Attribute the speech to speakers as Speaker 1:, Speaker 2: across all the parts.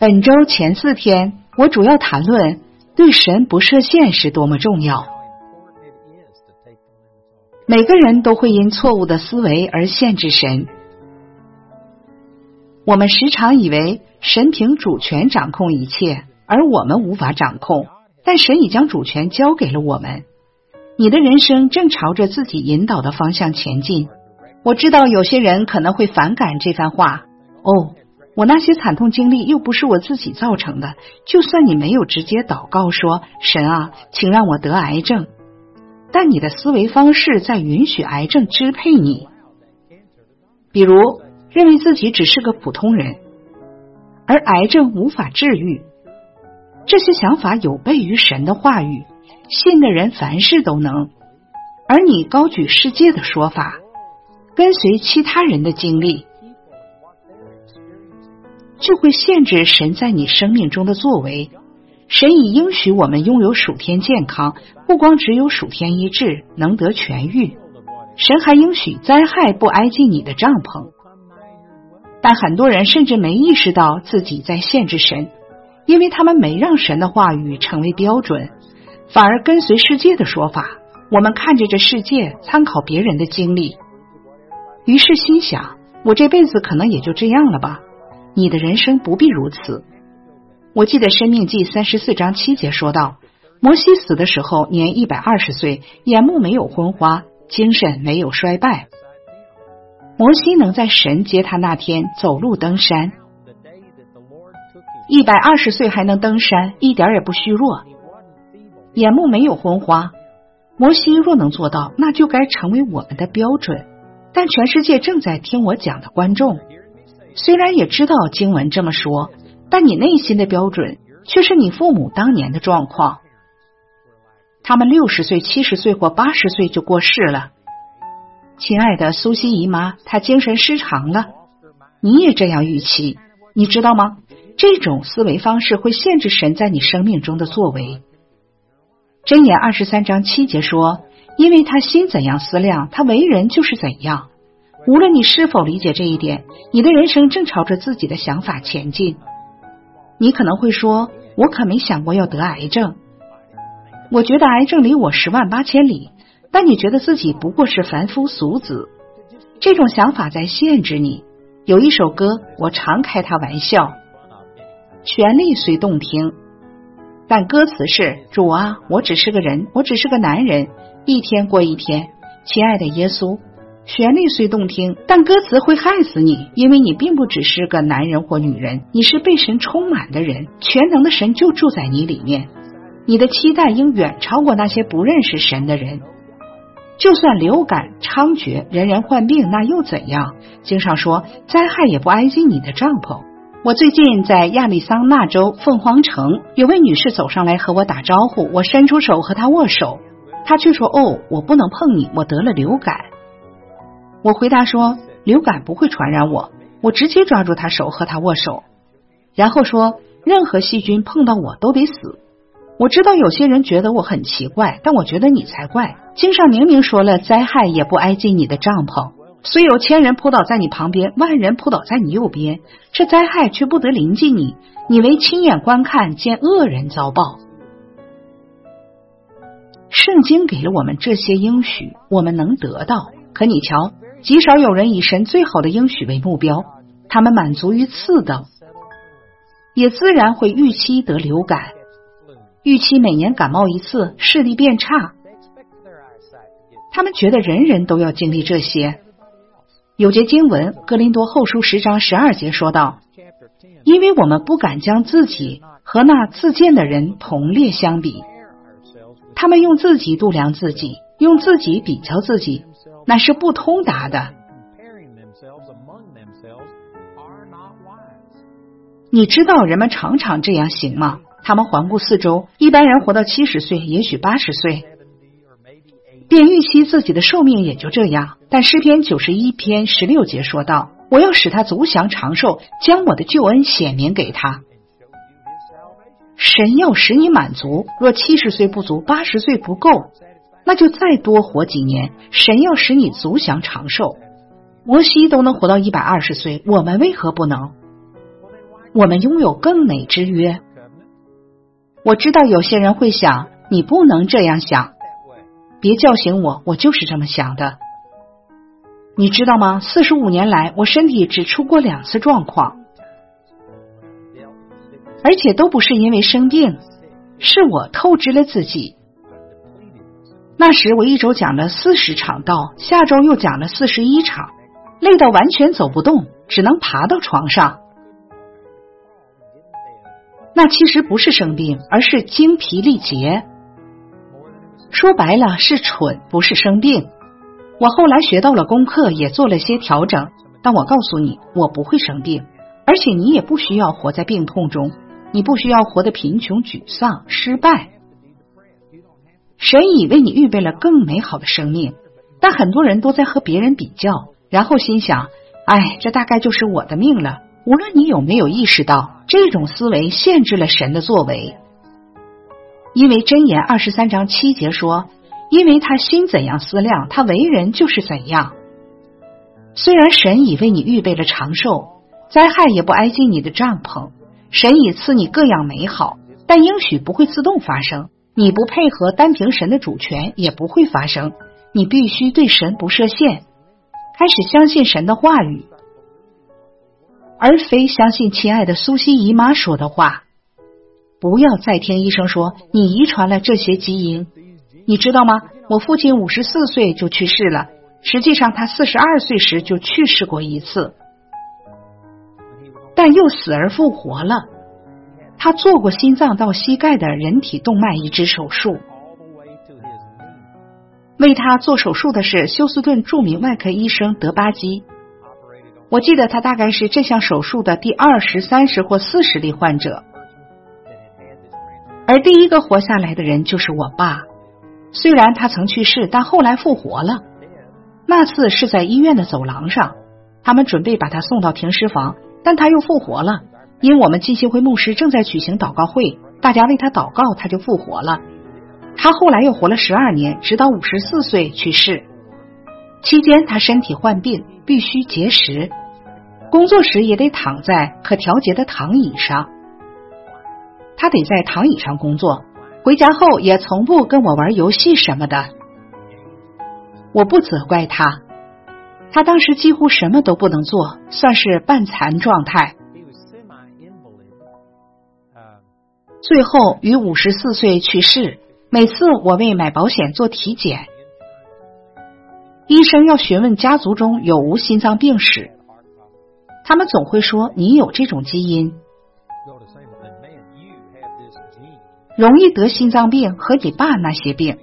Speaker 1: 本周前4天，我主要谈论对神不设限是多么重要。每个人都会因错误的思维而限制神。我们时常以为神凭主权掌控一切，而我们无法掌控，但神已将主权交给了我们。你的人生正朝着自己引导的方向前进。我知道有些人可能会反感这番话，我那些惨痛经历又不是我自己造成的，就算你没有直接祷告说神啊，请让我得癌症，但你的思维方式在允许癌症支配你。比如认为自己只是个普通人，而癌症无法治愈，这些想法有悖于神的话语，信的人凡事都能。而你高举世界的说法，跟随其他人的经历，就会限制神在你生命中的作为。神已应许我们拥有属天健康，不光只有属天医治，能得痊愈，神还应许灾害不挨近你的帐篷。但很多人甚至没意识到自己在限制神，因为他们没让神的话语成为标准，反而跟随世界的说法。我们看着这世界，参考别人的经历，于是心想，我这辈子可能也就这样了吧。你的人生不必如此。我记得申命记34章7节说道，摩西死的时候年120岁，眼目没有昏花，精神没有衰败。摩西能在神接他那天走路登山，120岁还能登山，一点也不虚弱，眼目没有昏花。摩西若能做到，那就该成为我们的标准。但全世界正在听我讲的观众，虽然也知道经文这么说，但你内心的标准却是你父母当年的状况。他们60岁、70岁或80岁就过世了。亲爱的苏西姨妈，她精神失常了，你也这样预期，你知道吗？这种思维方式会限制神在你生命中的作为。箴言23章7节说，因为他心怎样思量，他为人就是怎样。无论你是否理解这一点，你的人生正朝着自己的想法前进。你可能会说，我可没想过要得癌症，我觉得癌症离我108000里，但你觉得自己不过是凡夫俗子，这种想法在限制你。有一首歌，我常开它玩笑，旋律虽动听，但歌词是，主啊，我只是个人，我只是个男人，一天过一天。亲爱的耶稣，旋律虽动听，但歌词会害死你，因为你并不只是个男人或女人，你是被神充满的人，全能的神就住在你里面。你的期待应远超过那些不认识神的人。就算流感猖獗，人人患病，那又怎样？经上说，灾害也不挨近你的帐篷。我最近在亚利桑那州凤凰城，有位女士走上来和我打招呼，我伸出手和她握手，她却说，我不能碰你，我得了流感。我回答说，流感不会传染我。我直接抓住她手和她握手，然后说，任何细菌碰到我都得死。我知道有些人觉得我很奇怪，但我觉得你才怪。经上明明说了，灾害也不挨近你的帐篷，虽有1000人扑倒在你旁边，万人扑倒在你右边，这灾害却不得临近你，你为亲眼观看，见恶人遭报。圣经给了我们这些应许，我们能得到。可你瞧，极少有人以神最好的应许为目标，他们满足于次等，也自然会预期得流感，预期每年感冒一次，视力变差。他们觉得人人都要经历这些。有节经文，哥林多后书10章12节说道，因为我们不敢将自己和那自荐的人同列相比，他们用自己度量自己，用自己比较自己，那是不通达的。你知道人们常常这样行吗？他们环顾四周，一般人活到70岁，也许80岁，便预期自己的寿命也就这样。但诗篇91篇16节说道，我要使他足享长寿，将我的救恩显明给他。神要使你满足，若70岁不足，80岁不够，那就再多活几年。神要使你足享长寿，摩西都能活到120岁，我们为何不能？ 我们拥有更美之约。我知道有些人会想，你不能这样想，别叫醒我，我就是这么想的。你知道吗？45年来，我身体只出过2次状况，而且都不是因为生病，是我透支了自己。那时我一周讲了40场道，下周又讲了41场，累到完全走不动，只能爬到床上。那其实不是生病，而是精疲力竭。说白了是蠢，不是生病。我后来学到了功课，也做了些调整，但我告诉你，我不会生病，而且你也不需要活在病痛中，你不需要活得贫穷、沮丧、失败。神已为你预备了更美好的生命，但很多人都在和别人比较，然后心想，哎，这大概就是我的命了。无论你有没有意识到，这种思维限制了神的作为。因为箴言23章7节说，因为他心怎样思量，他为人就是怎样。虽然神已为你预备了长寿，灾害也不挨近你的帐篷，神已赐你各样美好，但应许不会自动发生，你不配合单凭神的主权也不会发生，你必须对神不设限，开始相信神的话语，而非相信亲爱的苏西姨妈说的话。不要再听医生说你遗传了这些基因。你知道吗？我父亲54岁就去世了，实际上他42岁时就去世过一次，但又死而复活了。他做过心脏到膝盖的人体动脉移植手术。为他做手术的是休斯顿著名外科医生德巴基。我记得他大概是这项手术的第20、30或40例患者，而第一个活下来的人就是我爸。虽然他曾去世，但后来复活了。那次是在医院的走廊上，他们准备把他送到停尸房，但他又复活了。因我们浸信会牧师正在举行祷告会，大家为他祷告，他就复活了。他后来又活了12年，直到54岁去世。期间他身体患病，必须节食，工作时也得躺在可调节的躺椅上。他得在躺椅上工作，回家后也从不跟我玩游戏什么的。我不责怪他，他当时几乎什么都不能做，算是半残状态。最后于54岁去世。每次我为买保险做体检，医生要询问家族中有无心脏病史，他们总会说你有这种基因，容易得心脏病和你爸那些病。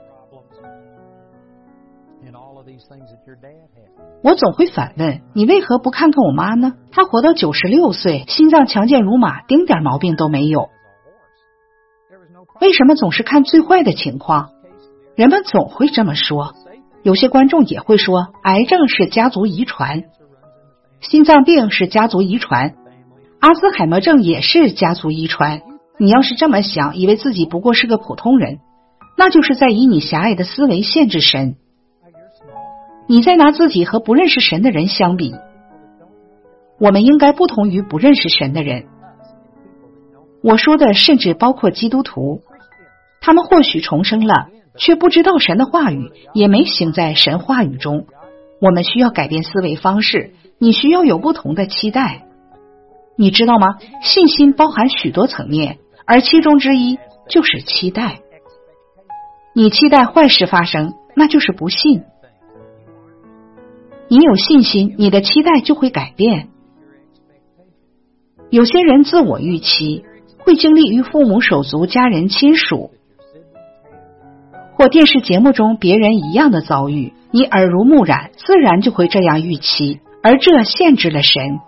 Speaker 1: 我总会反问，你为何不看看我妈呢？她活到96岁，心脏强健如马，丁点毛病都没有。为什么总是看最坏的情况？人们总会这么说。有些观众也会说，癌症是家族遗传，心脏病是家族遗传，阿兹海默症也是家族遗传。你要是这么想，以为自己不过是个普通人，那就是在以你狭隘的思维限制神。你在拿自己和不认识神的人相比。我们应该不同于不认识神的人。我说的甚至包括基督徒，他们或许重生了，却不知道神的话语，也没行在神话语中。我们需要改变思维方式，你需要有不同的期待。你知道吗？信心包含许多层面，而其中之一就是期待。你期待坏事发生，那就是不信。你有信心，你的期待就会改变。有些人自我预期，会经历与父母手足、家人、亲属或电视节目中别人一样的遭遇，你耳濡目染，自然就会这样预期，而这限制了神。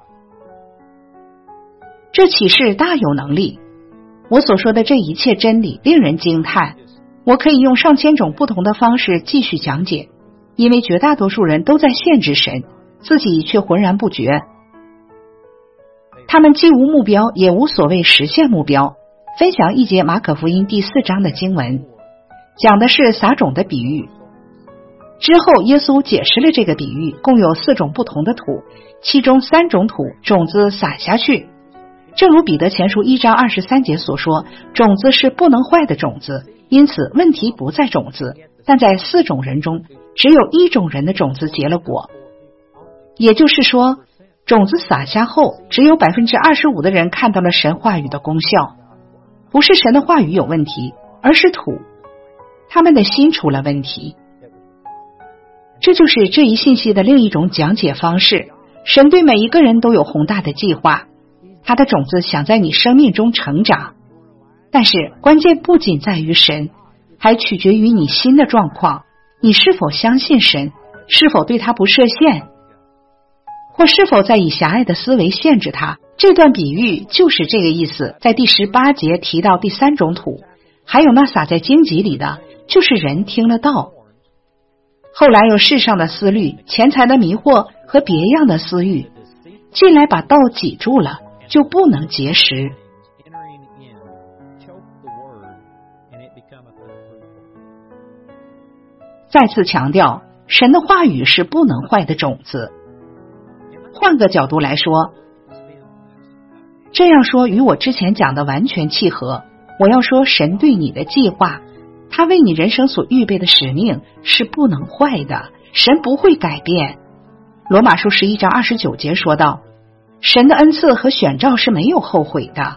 Speaker 1: 这启示大有能力。我所说的这一切真理令人惊叹，我可以用上千种不同的方式继续讲解，因为绝大多数人都在限制神，自己却浑然不觉。他们既无目标，也无所谓实现目标。分享一节马可福音第4章的经文，讲的是撒种的比喻。之后耶稣解释了这个比喻，共有4种不同的土，其中3种土种子撒下去， 正如彼得前书1章23节所说，种子是不能坏的种子，因此问题不在种子，但在4种人中，只有1种人的种子结了果。也就是说，种子撒下后，只有 25% 的人看到了神话语的功效。不是神的话语有问题，而是土，他们的心出了问题。这就是这一信息的另一种讲解方式。神对每一个人都有宏大的计划，他的种子想在你生命中成长，但是关键不仅在于神，还取决于你心的状况，你是否相信神，是否对他不设限，或是否在以狭隘的思维限制他。这段比喻就是这个意思。在第18节提到第3种土，还有那撒在荆棘里的，就是人听了道，后来有世上的思虑、钱财的迷惑和别样的私欲，进来把道挤住了，就不能结实。再次强调，神的话语是不能坏的种子。换个角度来说，这样说与我之前讲的完全契合。我要说，神对你的计划，他为你人生所预备的使命是不能坏的，神不会改变。罗马书11章29节说道，神的恩赐和选召是没有后悔的。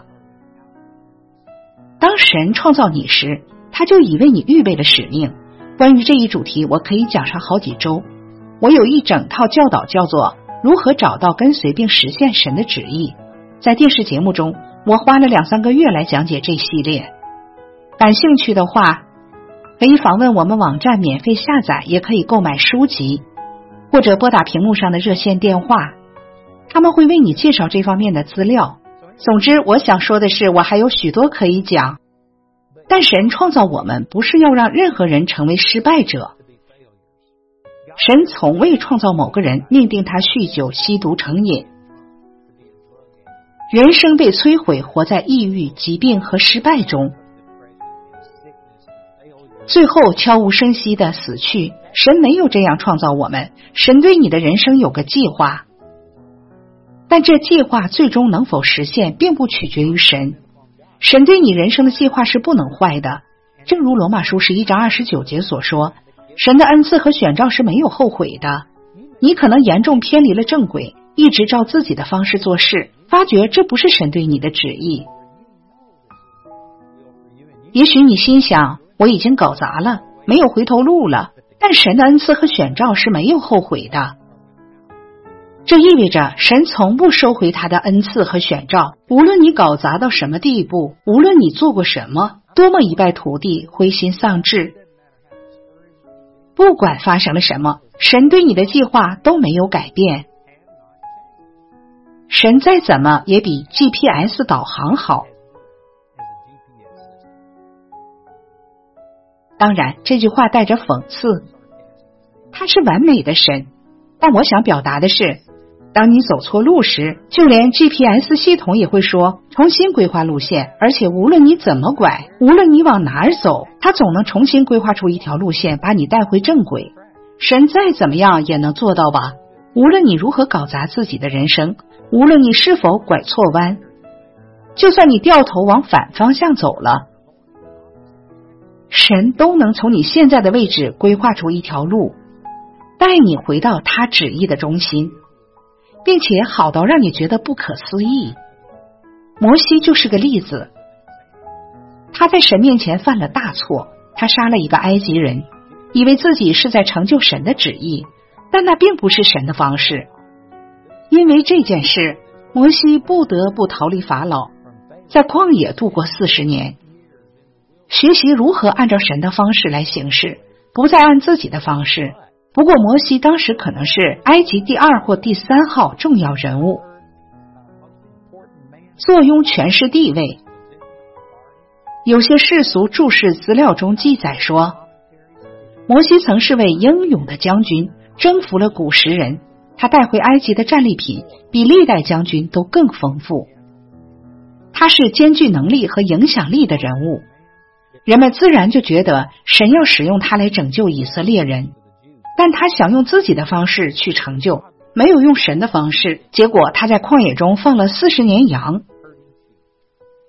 Speaker 1: 当神创造你时，他就已为你预备了使命。关于这一主题，我可以讲上好几周。我有一整套教导，叫做如何找到跟随并实现神的旨意。在电视节目中，我花了2-3个月来讲解这系列。感兴趣的话，可以访问我们网站免费下载，也可以购买书籍，或者拨打屏幕上的热线电话，他们会为你介绍这方面的资料。总之，我想说的是，我还有许多可以讲。但神创造我们不是要让任何人成为失败者。神从未创造某个人命定他酗酒、吸毒、成瘾。人生被摧毁，活在抑郁、疾病和失败中，最后悄无声息地死去。神没有这样创造我们，神对你的人生有个计划，但这计划最终能否实现，并不取决于神。神对你人生的计划是不能坏的，正如罗马书11章29节所说，神的恩赐和选召是没有后悔的。你可能严重偏离了正轨，一直照自己的方式做事，发觉这不是神对你的旨意。也许你心想，我已经搞砸了，没有回头路了，但神的恩赐和选召是没有后悔的。这意味着神从不收回他的恩赐和选召，无论你搞砸到什么地步，无论你做过什么，多么一败涂地、灰心丧志，不管发生了什么，神对你的计划都没有改变。神再怎么也比 GPS 导航好。当然，这句话带着讽刺，他是完美的神，但我想表达的是，当你走错路时，就连 GPS 系统也会说重新规划路线，而且无论你怎么拐，无论你往哪儿走，它总能重新规划出一条路线，把你带回正轨。神再怎么样也能做到吧？无论你如何搞砸自己的人生，无论你是否拐错弯，就算你掉头往反方向走了，神都能从你现在的位置规划出一条路，带你回到他旨意的中心，并且好到让你觉得不可思议。摩西就是个例子，他在神面前犯了大错，他杀了一个埃及人，以为自己是在成就神的旨意，但那并不是神的方式。因为这件事，摩西不得不逃离法老，在旷野度过40年，学习如何按照神的方式来行事，不再按自己的方式。不过摩西当时可能是埃及第2或第3号重要人物，坐拥权势地位。有些世俗注释资料中记载说，摩西曾是位英勇的将军，征服了古时人，他带回埃及的战利品比历代将军都更丰富。他是兼具能力和影响力的人物，人们自然就觉得神要使用他来拯救以色列人，但他想用自己的方式去成就，没有用神的方式，结果他在旷野中放了40年羊，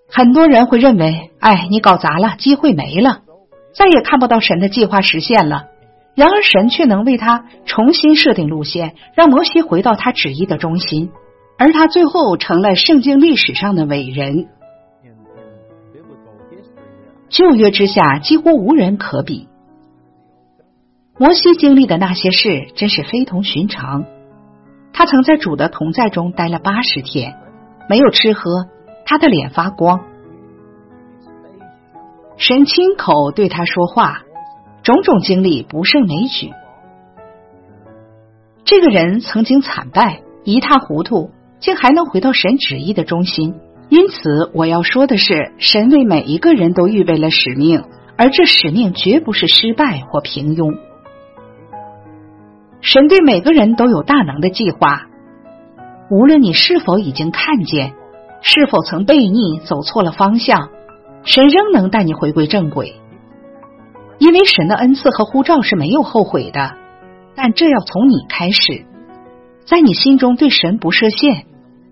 Speaker 1: 很多人会认为，你搞砸了，机会没了，再也看不到神的计划实现了。然而神却能为他重新设定路线，让摩西回到他旨意的中心，而他最后成了圣经历史上的伟人。旧约之下几乎无人可比。摩西经历的那些事真是非同寻常。他曾在主的同在中待了80天，没有吃喝，他的脸发光。神亲口对他说话，种种经历不胜枚举。这个人曾经惨败，一塌糊涂，竟还能回到神旨意的中心。因此我要说的是，神为每一个人都预备了使命，而这使命绝不是失败或平庸。神对每个人都有大能的计划，无论你是否已经看见，是否曾悖逆走错了方向，神仍能带你回归正轨。因为神的恩赐和呼召是没有后悔的，但这要从你开始，在你心中对神不设限。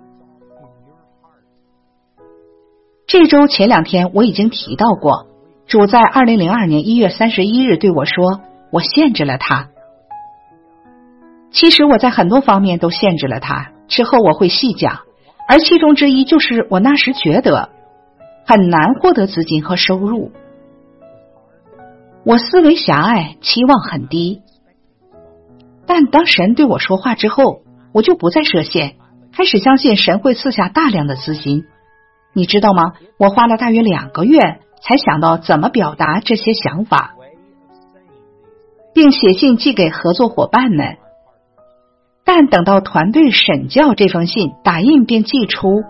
Speaker 1: 这周前2天我已经提到过，主在2002年1月31日对我说，我限制了他。其实我在很多方面都限制了他，之后我会细讲，而其中之一就是我那时觉得很难获得资金和收入。我思维狭隘，期望很低。但当神对我说话之后，我就不再设限，开始相信神会赐下大量的资金。你知道吗？我花了大约2个月才想到怎么表达这些想法，并写信寄给合作伙伴们。但等到团队审校这封信打印并寄出，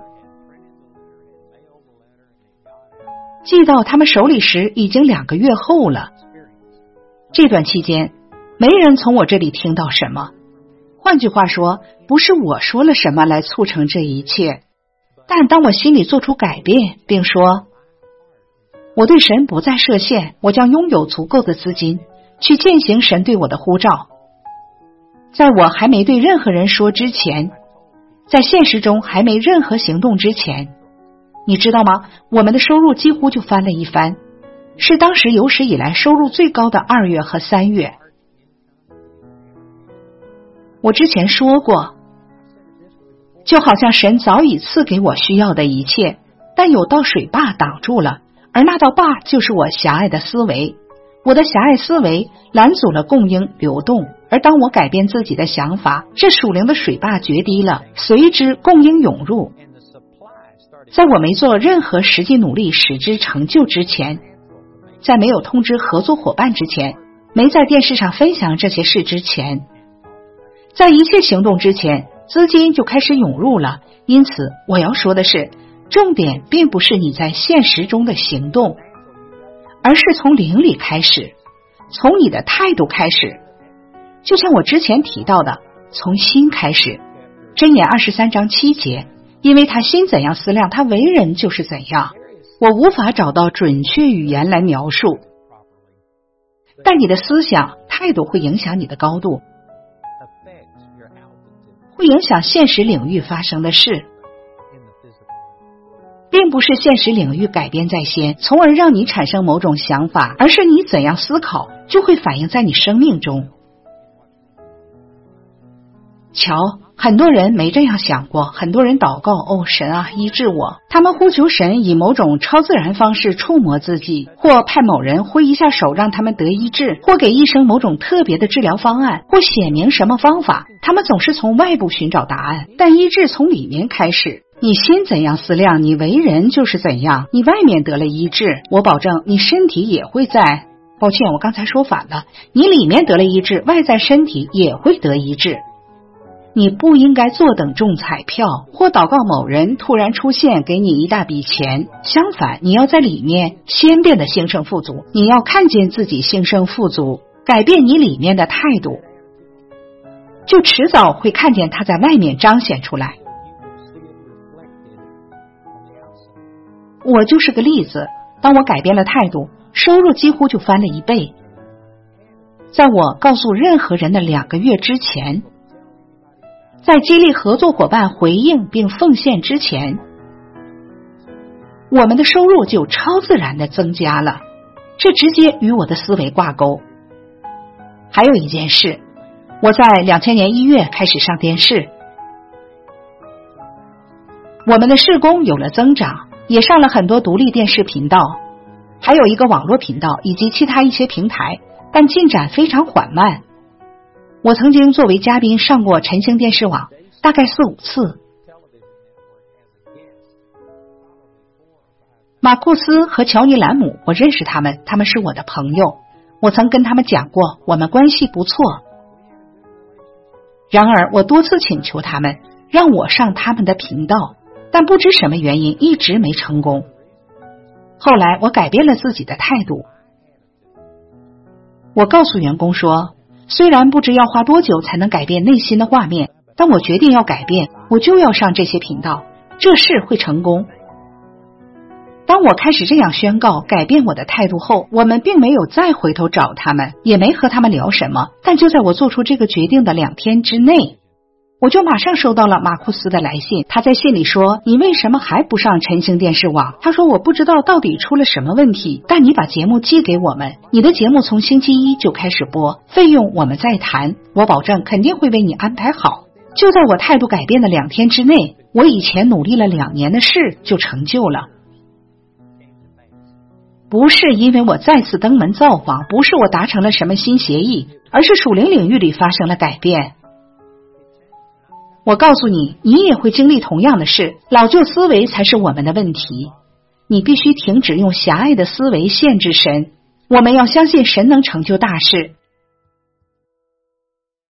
Speaker 1: 寄到他们手里时已经2个月后了。这段期间没人从我这里听到什么，换句话说，不是我说了什么来促成这一切。但当我心里做出改变，并说我对神不再设限，我将拥有足够的资金去践行神对我的呼召。在我还没对任何人说之前，在现实中还没任何行动之前，你知道吗？我们的收入几乎就翻了一番，是当时有史以来收入最高的2月和3月。我之前说过，就好像神早已赐给我需要的一切，但有道水坝挡住了，而那道坝就是我狭隘的思维。我的狭隘思维拦阻了供应流动，而当我改变自己的想法，这属灵的水坝决堤了，随之供应涌入。在我没做任何实际努力使之成就之前，在没有通知合作伙伴之前，没在电视上分享这些事之前，在一切行动之前，资金就开始涌入了。因此我要说的是，重点并不是你在现实中的行动，而是从灵里开始，从你的态度开始。就像我之前提到的，从心开始。箴言23章7节，因为他心怎样思量，他为人就是怎样。我无法找到准确语言来描述，但你的思想态度会影响你的高度，会影响现实领域发生的事，并不是现实领域改变在先，从而让你产生某种想法，而是你怎样思考就会反映在你生命中。瞧，很多人没这样想过，很多人祷告，神啊，医治我。他们呼求神以某种超自然方式触摸自己，或派某人挥一下手让他们得医治，或给医生某种特别的治疗方案，或写明什么方法。他们总是从外部寻找答案，但医治从里面开始。你心怎样思量，你为人就是怎样。你外面得了医治，我保证你身体也会在，抱歉，我刚才说反了，你里面得了医治，外在身体也会得医治。你不应该坐等中彩票，或祷告某人突然出现给你一大笔钱。相反，你要在里面先变得兴盛富足，你要看见自己兴盛富足，改变你里面的态度，就迟早会看见它在外面彰显出来。我就是个例子，当我改变了态度，收入几乎就翻了1倍。在我告诉任何人的2个月之前，在激励合作伙伴回应并奉献之前， 我们的收入就超自然的增加了，这直接与我的思维挂钩。还有一件事，我在2000年1月开始上电视，我们的事工有了增长，也上了很多独立电视频道，还有一个网络频道以及其他一些平台，但进展非常缓慢。我曾经作为嘉宾上过晨星电视网，大概4-5次。马库斯和乔尼兰姆，我认识他们，他们是我的朋友，我曾跟他们讲过，我们关系不错。然而我多次请求他们让我上他们的频道，但不知什么原因一直没成功。后来我改变了自己的态度，我告诉员工说，虽然不知要花多久才能改变内心的画面，但我决定要改变，我就要上这些频道，这事会成功。当我开始这样宣告改变我的态度后，我们并没有再回头找他们，也没和他们聊什么，但就在我做出这个决定的2天之内，我就马上收到了马库斯的来信。他在信里说，你为什么还不上晨星电视网？他说，我不知道到底出了什么问题，但你把节目寄给我们，你的节目从星期1就开始播，费用我们再谈，我保证肯定会为你安排好。就在我态度改变的2天之内，我以前努力了2年的事就成就了。不是因为我再次登门造访，不是我达成了什么新协议，而是属灵领域里发生了改变。我告诉你，你也会经历同样的事，老旧思维才是我们的问题。你必须停止用狭隘的思维限制神，我们要相信神能成就大事。